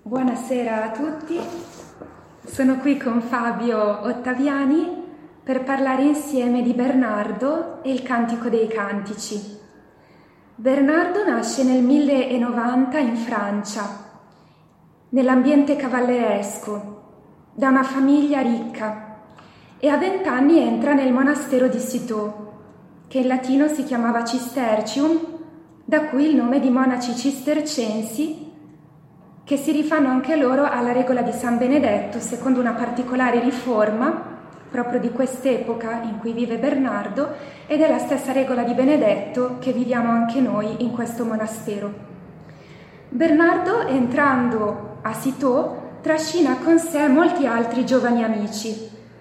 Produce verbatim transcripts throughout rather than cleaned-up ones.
Buonasera a tutti, sono qui con Fabio Ottaviani per parlare insieme di Bernardo e il Cantico dei Cantici. Bernardo nasce nel millenovanta in Francia, nell'ambiente cavalleresco, da una famiglia ricca, e a vent'anni entra nel monastero di Cîteaux, che in latino si chiamava Cistercium, da cui il nome di monaci cistercensi, che si rifanno anche loro alla regola di San Benedetto, secondo una particolare riforma proprio di quest'epoca in cui vive Bernardo, ed è la stessa regola di Benedetto che viviamo anche noi in questo monastero. Bernardo, entrando a Cîteaux, trascina con sé molti altri giovani amici.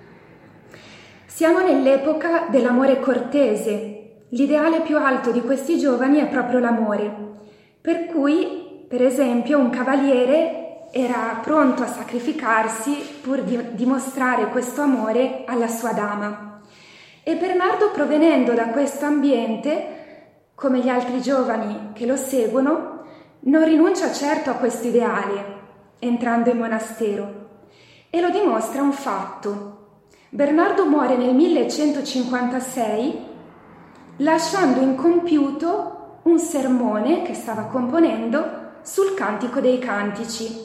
Siamo nell'epoca dell'amore cortese. L'ideale più alto di questi giovani è proprio l'amore, per cui per esempio, un cavaliere era pronto a sacrificarsi pur di dimostrare questo amore alla sua dama. E Bernardo, provenendo da questo ambiente, come gli altri giovani che lo seguono, non rinuncia certo a questo ideale, entrando in monastero. E lo dimostra un fatto. Bernardo muore nel millecentocinquantasei, lasciando incompiuto un sermone che stava componendo sul Cantico dei Cantici.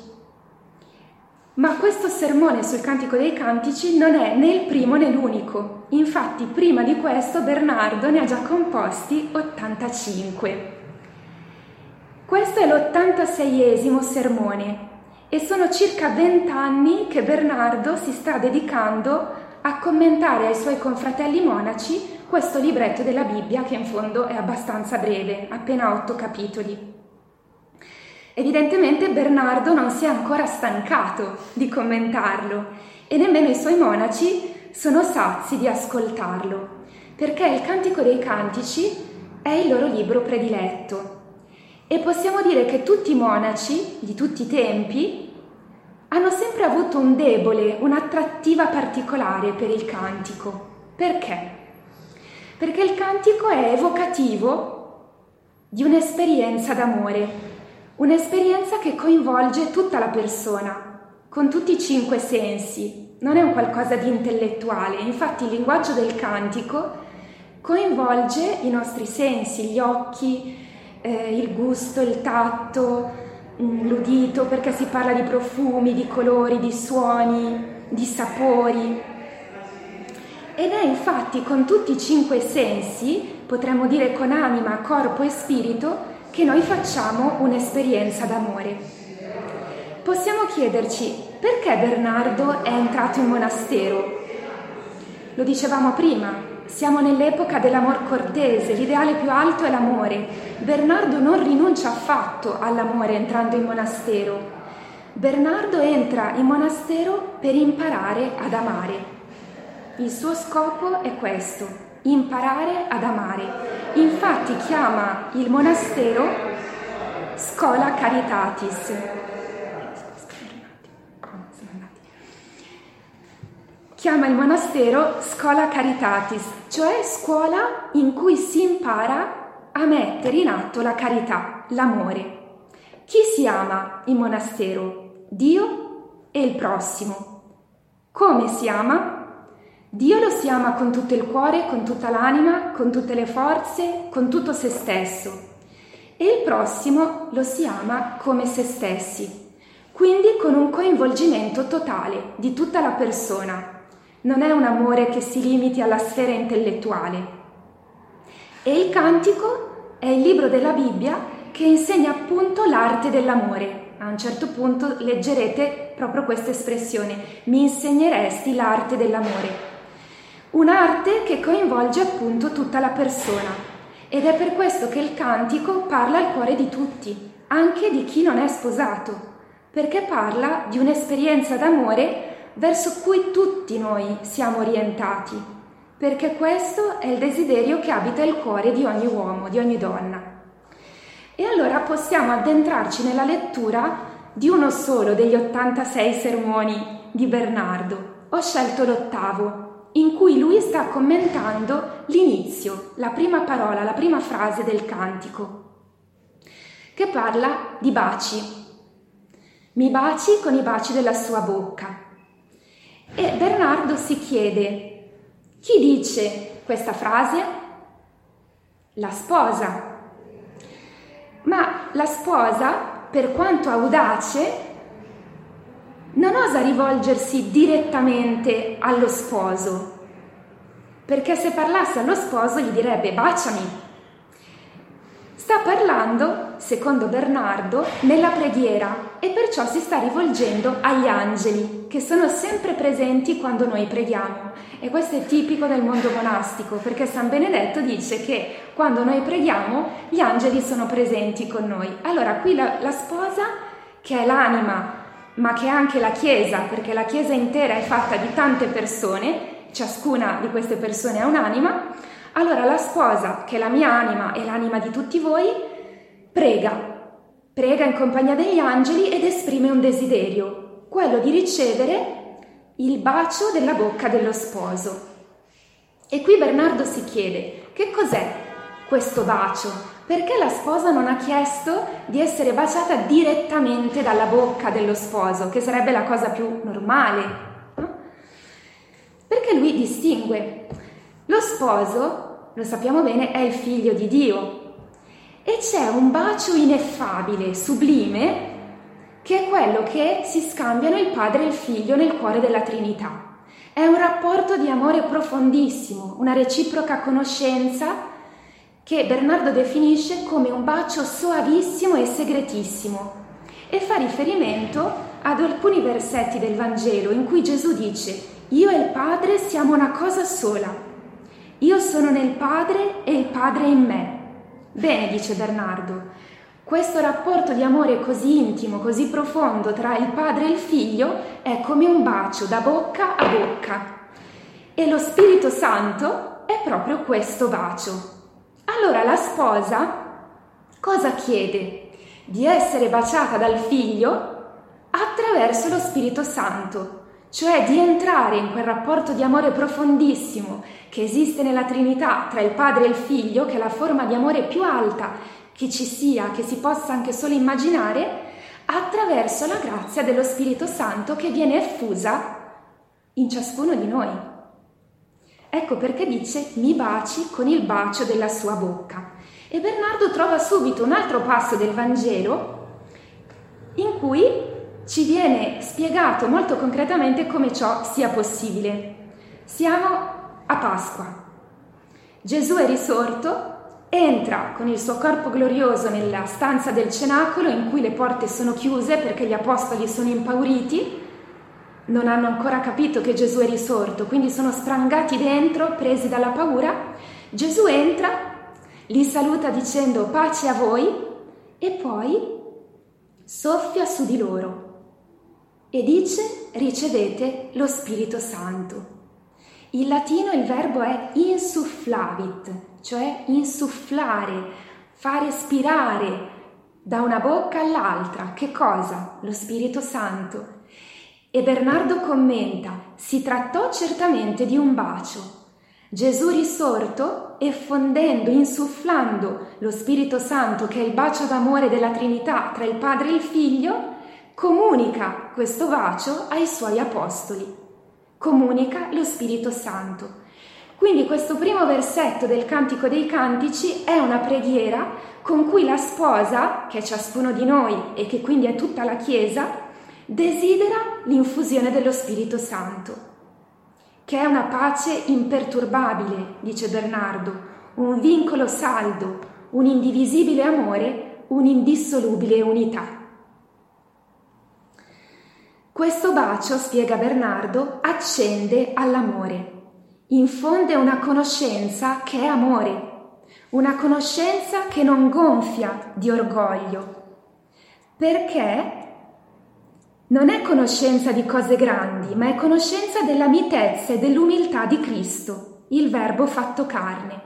Ma questo sermone sul Cantico dei Cantici non è né il primo né l'unico. Infatti, prima di questo Bernardo ne ha già composti ottantacinque. Questo è l'ottantaseiesimo sermone e sono circa vent'anni che Bernardo si sta dedicando a commentare ai suoi confratelli monaci questo libretto della Bibbia, che in fondo è abbastanza breve, appena otto capitoli. Evidentemente Bernardo non si è ancora stancato di commentarlo e nemmeno i suoi monaci sono sazi di ascoltarlo, perché il Cantico dei Cantici è il loro libro prediletto. E possiamo dire che tutti i monaci di tutti i tempi hanno sempre avuto un debole, un'attrattiva particolare per il cantico. Perché? Perché il cantico è evocativo di un'esperienza d'amore. Un'esperienza che coinvolge tutta la persona, con tutti i cinque sensi, non è un qualcosa di intellettuale. Infatti il linguaggio del cantico coinvolge i nostri sensi, gli occhi, eh, il gusto, il tatto, l'udito, perché si parla di profumi, di colori, di suoni, di sapori. Ed è infatti con tutti i cinque sensi, potremmo dire con anima, corpo e spirito, che noi facciamo un'esperienza d'amore. Possiamo chiederci perché Bernardo è entrato in monastero. Lo dicevamo prima, siamo nell'epoca dell'amor cortese, l'ideale più alto è l'amore. Bernardo non rinuncia affatto all'amore entrando in monastero. Bernardo entra in monastero per imparare ad amare. Il suo scopo è questo: imparare ad amare. Infatti chiama il monastero Schola Caritatis. Chiama il monastero Schola Caritatis, cioè scuola in cui si impara a mettere in atto la carità, l'amore. Chi si ama in monastero? Dio e il prossimo. Come si ama? Dio lo si ama con tutto il cuore, con tutta l'anima, con tutte le forze, con tutto se stesso. E il prossimo lo si ama come se stessi, quindi con un coinvolgimento totale di tutta la persona. Non è un amore che si limiti alla sfera intellettuale. E il Cantico è il libro della Bibbia che insegna appunto l'arte dell'amore. A un certo punto leggerete proprio questa espressione: mi insegneresti l'arte dell'amore. Un'arte che coinvolge appunto tutta la persona, ed è per questo che il cantico parla al cuore di tutti, anche di chi non è sposato, perché parla di un'esperienza d'amore verso cui tutti noi siamo orientati, perché questo è il desiderio che abita il cuore di ogni uomo, di ogni donna. E allora possiamo addentrarci nella lettura di uno solo degli ottantasei sermoni di Bernardo. Ho scelto l'ottavo, in cui lui sta commentando l'inizio, la prima parola, la prima frase del cantico, che parla di baci. mi baci con i baci della sua bocca. E Bernardo si chiede, chi dice questa frase? La sposa. Ma la sposa, per quanto audace, non osa rivolgersi direttamente allo sposo, perché se parlasse allo sposo gli direbbe baciami. Sta parlando, secondo Bernardo, nella preghiera e perciò si sta rivolgendo agli angeli, che sono sempre presenti quando noi preghiamo. E questo è tipico del mondo monastico, perché San Benedetto dice che quando noi preghiamo gli angeli sono presenti con noi. Allora qui la, la sposa, che è l'anima, ma che è anche la Chiesa, perché la Chiesa intera è fatta di tante persone, ciascuna di queste persone ha un'anima. Allora la sposa, che è la mia anima e l'anima di tutti voi, prega, prega in compagnia degli angeli ed esprime un desiderio, quello di ricevere il bacio della bocca dello sposo. E qui Bernardo si chiede, che cos'è questo bacio? Perché la sposa non ha chiesto di essere baciata direttamente dalla bocca dello sposo, che sarebbe la cosa più normale, no? Perché lui distingue. Lo sposo, lo sappiamo bene, è il figlio di Dio e c'è un bacio ineffabile, sublime, che è quello che si scambiano il padre e il figlio nel cuore della Trinità. È un rapporto di amore profondissimo, una reciproca conoscenza che Bernardo definisce come un bacio soavissimo e segretissimo e fa riferimento ad alcuni versetti del Vangelo in cui Gesù dice: io e il Padre siamo una cosa sola. Io sono nel Padre e il Padre in me. Bene, dice Bernardo, questo rapporto di amore così intimo, così profondo tra il padre e il figlio è come un bacio da bocca a bocca. E lo Spirito Santo è proprio questo bacio. Allora la sposa cosa chiede? Di essere baciata dal figlio attraverso lo Spirito Santo. Cioè di entrare in quel rapporto di amore profondissimo che esiste nella Trinità tra il Padre e il Figlio, che è la forma di amore più alta che ci sia, che si possa anche solo immaginare, attraverso la grazia dello Spirito Santo che viene effusa in ciascuno di noi. Ecco perché dice mi baci con il bacio della sua bocca. E Bernardo trova subito un altro passo del Vangelo in cui ci viene spiegato molto concretamente come ciò sia possibile. Siamo a Pasqua. Gesù è risorto, entra con il suo corpo glorioso nella stanza del cenacolo in cui le porte sono chiuse perché gli apostoli sono impauriti, non hanno ancora capito che Gesù è risorto, quindi sono sprangati dentro, presi dalla paura. Gesù entra, li saluta dicendo pace a voi e poi soffia su di loro e dice ricevete lo Spirito Santo. In latino il verbo è insufflavit, cioè insufflare, far respirare da una bocca all'altra. Che cosa? Lo Spirito Santo. E Bernardo commenta, si trattò certamente di un bacio. Gesù risorto, effondendo, insufflando lo Spirito Santo, che è il bacio d'amore della Trinità tra il Padre e il Figlio, comunica questo bacio ai suoi apostoli, comunica lo Spirito Santo. Quindi questo primo versetto del Cantico dei Cantici è una preghiera con cui la sposa, che è ciascuno di noi e che quindi è tutta la Chiesa, desidera l'infusione dello Spirito Santo, che è una pace imperturbabile, dice Bernardo, un vincolo saldo, un indivisibile amore, un'indissolubile unità. Questo bacio, spiega Bernardo, accende all'amore, infonde una conoscenza che è amore, una conoscenza che non gonfia di orgoglio, perché non è conoscenza di cose grandi, ma è conoscenza della mitezza e dell'umiltà di Cristo, il Verbo fatto carne.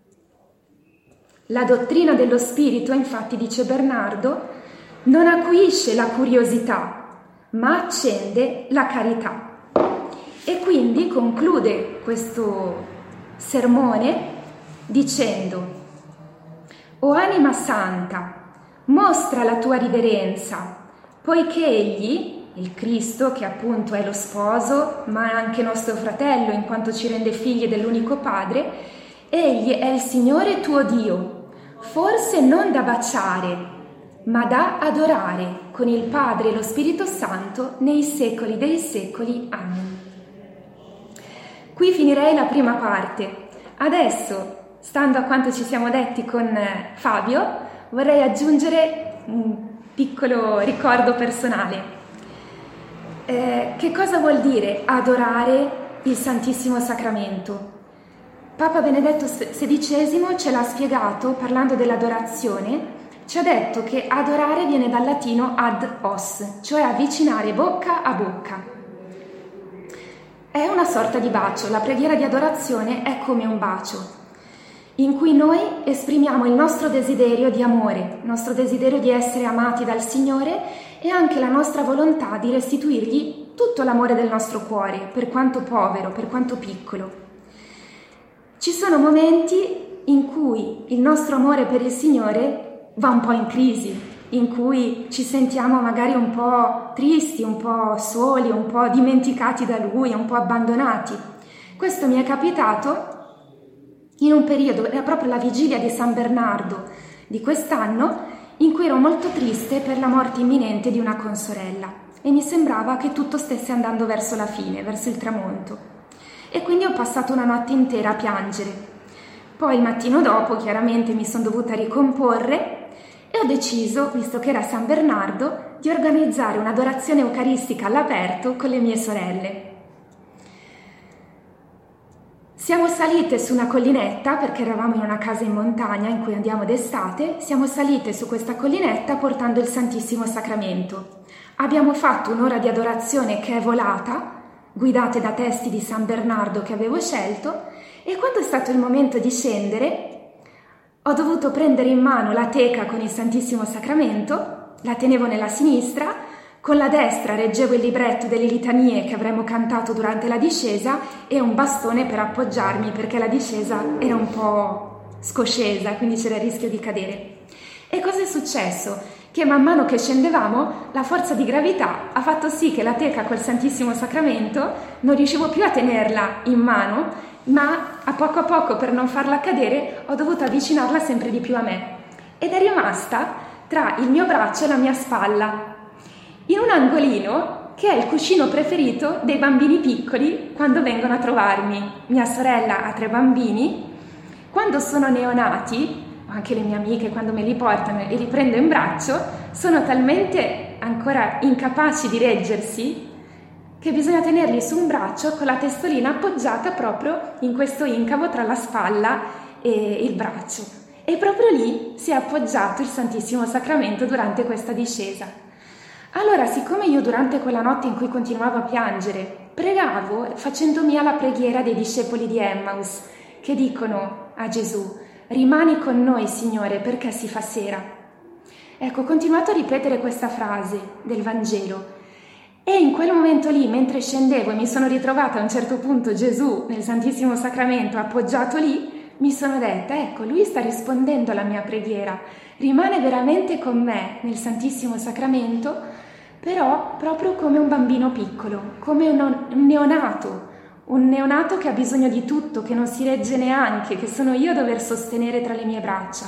La dottrina dello Spirito, infatti, dice Bernardo, non acuisce la curiosità, ma accende la carità. E quindi conclude questo sermone dicendo: o anima santa, mostra la tua riverenza, poiché egli, il Cristo, che appunto è lo sposo, ma è anche nostro fratello in quanto ci rende figli dell'unico Padre, egli è il Signore tuo Dio, forse non da baciare, ma da adorare con il Padre e lo Spirito Santo nei secoli dei secoli. Amen. Qui finirei la prima parte. Adesso, stando a quanto ci siamo detti con Fabio, vorrei aggiungere un piccolo ricordo personale. Eh, che cosa vuol dire adorare il Santissimo Sacramento? Papa Benedetto sedicesimo ce l'ha spiegato parlando dell'adorazione. Ci ha detto che adorare viene dal latino ad os, cioè avvicinare bocca a bocca. È una sorta di bacio, la preghiera di adorazione è come un bacio, in cui noi esprimiamo il nostro desiderio di amore, il nostro desiderio di essere amati dal Signore e anche la nostra volontà di restituirgli tutto l'amore del nostro cuore, per quanto povero, per quanto piccolo. Ci sono momenti in cui il nostro amore per il Signore va un po' in crisi, in cui ci sentiamo magari un po' tristi, un po' soli, un po' dimenticati da Lui, un po' abbandonati. Questo mi è capitato in un periodo, era proprio la vigilia di San Bernardo di quest'anno, in cui ero molto triste per la morte imminente di una consorella e mi sembrava che tutto stesse andando verso la fine, verso il tramonto. E quindi ho passato una notte intera a piangere. Poi il mattino dopo, chiaramente, mi sono dovuta ricomporre e ho deciso, visto che era San Bernardo, di organizzare un'adorazione eucaristica all'aperto con le mie sorelle. Siamo salite su una collinetta, perché eravamo in una casa in montagna in cui andiamo d'estate, siamo salite su questa collinetta portando il Santissimo Sacramento. Abbiamo fatto un'ora di adorazione che è volata, guidate da testi di San Bernardo che avevo scelto, e quando è stato il momento di scendere, ho dovuto prendere in mano la teca con il Santissimo Sacramento, la tenevo nella sinistra, con la destra reggevo il libretto delle litanie che avremmo cantato durante la discesa e un bastone per appoggiarmi perché la discesa era un po' scoscesa, quindi c'era il rischio di cadere. E cosa è successo? Che man mano che scendevamo la forza di gravità ha fatto sì che la teca col Santissimo Sacramento non riuscivo più a tenerla in mano, ma a poco a poco, per non farla cadere, ho dovuto avvicinarla sempre di più a me ed è rimasta tra il mio braccio e la mia spalla, in un angolino che è il cuscino preferito dei bambini piccoli quando vengono a trovarmi. Mia sorella ha tre bambini, quando sono neonati, anche le mie amiche quando me li portano e li prendo in braccio, sono talmente ancora incapaci di reggersi che bisogna tenerli su un braccio con la testolina appoggiata proprio in questo incavo tra la spalla e il braccio. E proprio lì si è appoggiato il Santissimo Sacramento durante questa discesa. Allora, siccome io durante quella notte in cui continuavo a piangere, pregavo facendo mia la preghiera dei discepoli di Emmaus, che dicono a Gesù: rimani con noi, Signore, perché si fa sera. Ecco, ho continuato a ripetere questa frase del Vangelo. E in quel momento lì, mentre scendevo e mi sono ritrovata a un certo punto Gesù nel Santissimo Sacramento appoggiato lì, mi sono detta: ecco, lui sta rispondendo alla mia preghiera, rimane veramente con me nel Santissimo Sacramento, però proprio come un bambino piccolo, come un, un neonato, un neonato che ha bisogno di tutto, che non si regge neanche, che sono io a dover sostenere tra le mie braccia.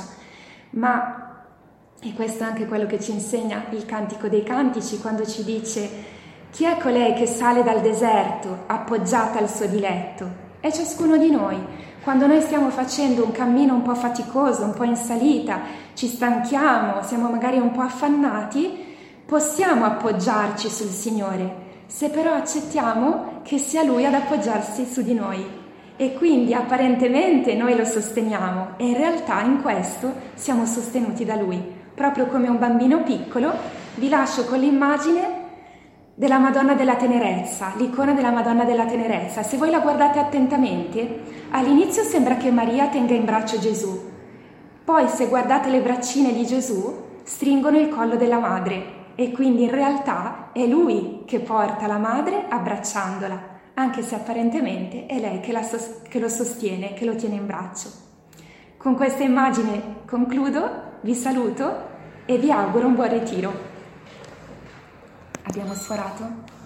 Ma, e questo è anche quello che ci insegna il Cantico dei Cantici, quando ci dice: chi è colei che sale dal deserto, appoggiata al suo diletto? È ciascuno di noi. Quando noi stiamo facendo un cammino un po' faticoso, un po' in salita, ci stanchiamo, siamo magari un po' affannati, possiamo appoggiarci sul Signore, se però accettiamo che sia Lui ad appoggiarsi su di noi. E quindi apparentemente noi lo sosteniamo e in realtà in questo siamo sostenuti da Lui. Proprio come un bambino piccolo, vi lascio con l'immagine della Madonna della Tenerezza, l'icona della Madonna della Tenerezza. Se voi la guardate attentamente, all'inizio sembra che Maria tenga in braccio Gesù, poi se guardate le braccine di Gesù stringono il collo della madre e quindi in realtà è lui che porta la madre abbracciandola, anche se apparentemente è lei che, la sos- che lo sostiene, che lo tiene in braccio. Con questa immagine concludo, vi saluto e vi auguro un buon ritiro. Abbiamo sforato?